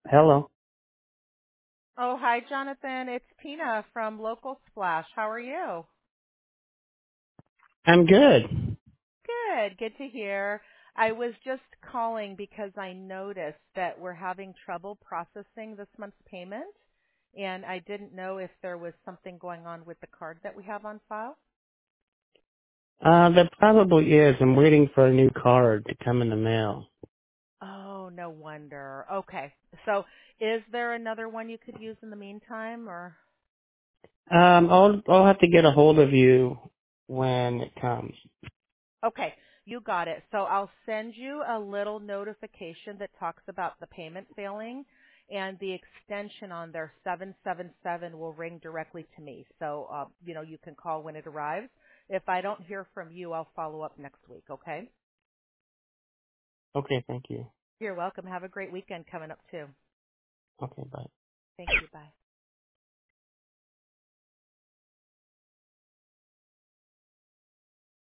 Hello. Oh, hi, Jonathan. It's Tina from Local Splash. How are you? I'm good. Good. Good to hear. I was just calling because I noticed that we're having trouble processing this month's payment, and I didn't know if there was something going on with the card that we have on file. There probably is. I'm waiting for a new card to come in the mail. Oh, no wonder. Okay. So, is there another one you could use in the meantime, or? I'll have to get a hold of you when it comes. Okay, you got it. So I'll send you a little notification that talks about the payment failing, and the extension on there 777 will ring directly to me. So you can call when it arrives. If I don't hear from you, I'll follow up next week, okay? Okay, thank you. You're welcome. Have a great weekend coming up too. Okay, bye. Thank you. Bye.